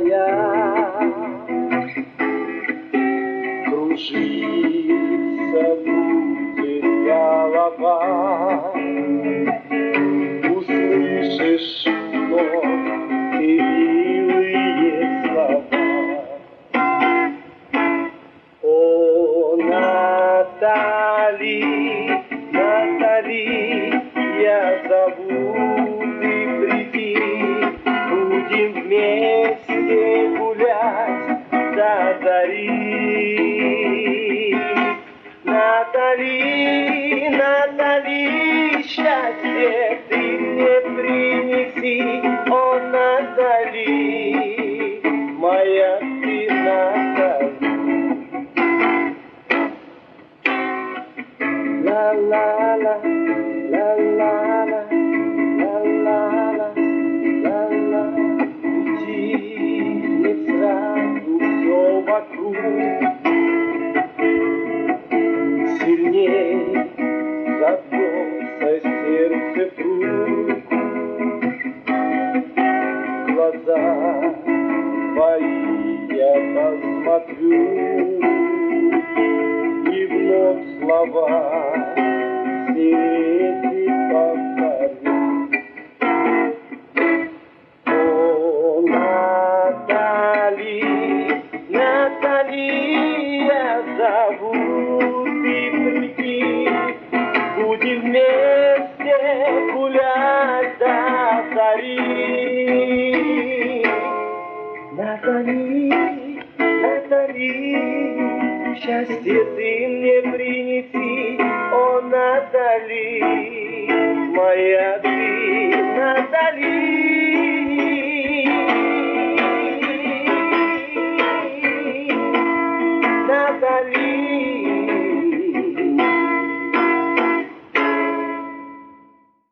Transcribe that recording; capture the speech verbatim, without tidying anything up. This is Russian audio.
моя. Кружится будет голова, услышишь вновь ты милые слова. О, Натали, Натали, я зову, ты приди, будем вместе гулять до зари. Натали, Натали, счастье ты мне принеси, о, Натали, моя ты Натали. Ла-ла-ла, ла-ла-ла, ла-ла-ла, ла-ла. Уйти не сразу все вокруг, сильней забьется сердце вдруг. Глаза твои я посмотрю, и вновь слова эти повторю. О, Натали, Натали, я зову, ты приди, будем вместе гулять до зари. Натали, Натали, счастье ты мне принеси, о, Натали, моя ты Натали. Натали.